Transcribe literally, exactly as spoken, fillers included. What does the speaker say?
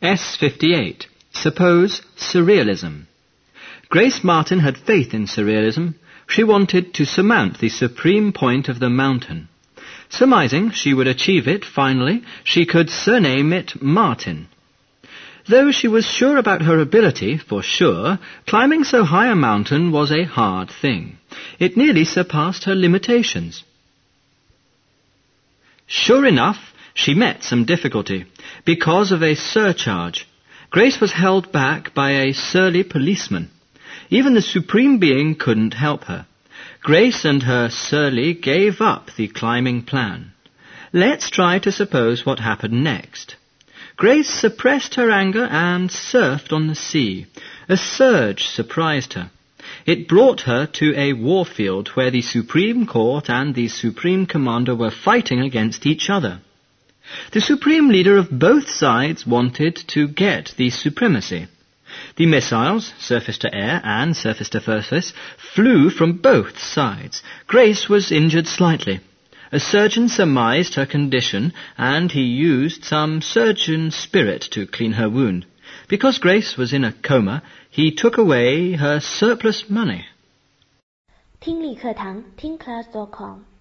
S fifty-eight. Suppose surrealism. Grace Martin had faith in surrealism. She wanted to surmount the supreme point of the mountain. Surmising she would achieve it, finally, she could surname it Martin. Though she was sure about her ability, for sure, climbing so high a mountain was a hard thing. It nearly surpassed her limitations. Sure enough, she met some difficulty. Because of a surcharge, Grace was held back by a surly policeman. Even the Supreme Being couldn't help her. Grace and her surly gave up the climbing plan. Let's try to suppose what happened next. Grace suppressed her anger and surfed on the sea. A surge surprised her. It brought her to a warfield where the Supreme Court and the Supreme Commander were fighting against each other. The supreme leader of both sides wanted to get the supremacy. The missiles, surface-to-air and surface-to-surface, flew from both sides. Grace was injured slightly. A surgeon surmised her condition, and he used some surgeon spirit to clean her wound. Because Grace was in a coma, he took away her surplus money. 听力课堂听 class dot com